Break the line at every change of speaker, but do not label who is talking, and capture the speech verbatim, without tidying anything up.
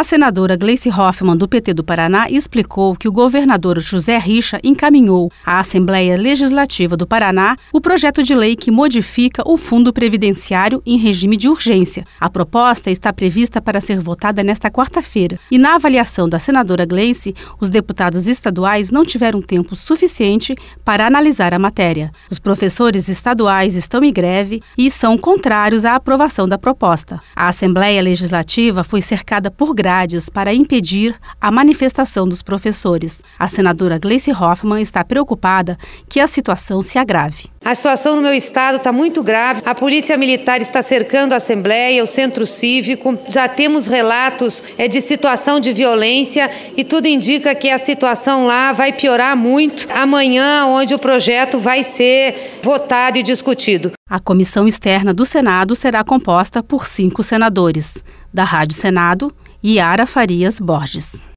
A senadora Gleice Hoffmann, do P T do Paraná, explicou que o governador José Richa encaminhou à Assembleia Legislativa do Paraná o projeto de lei que modifica o Fundo Previdenciário em regime de urgência. A proposta está prevista para ser votada nesta quarta-feira e, na avaliação da senadora Gleice, os deputados estaduais não tiveram tempo suficiente para analisar a matéria. Os professores estaduais estão em greve e são contrários à aprovação da proposta. A Assembleia Legislativa foi cercada por grades para impedir a manifestação dos professores. A senadora Gleice Hoffmann está preocupada que a situação se agrave.
A situação no meu estado está muito grave. A Polícia Militar está cercando a Assembleia, o Centro Cívico. Já temos relatos é, de situação de violência e tudo indica que a situação lá vai piorar muito amanhã, onde o projeto vai ser votado e discutido.
A comissão externa do Senado será composta por cinco senadores. Da Rádio Senado, Yara Farias Borges.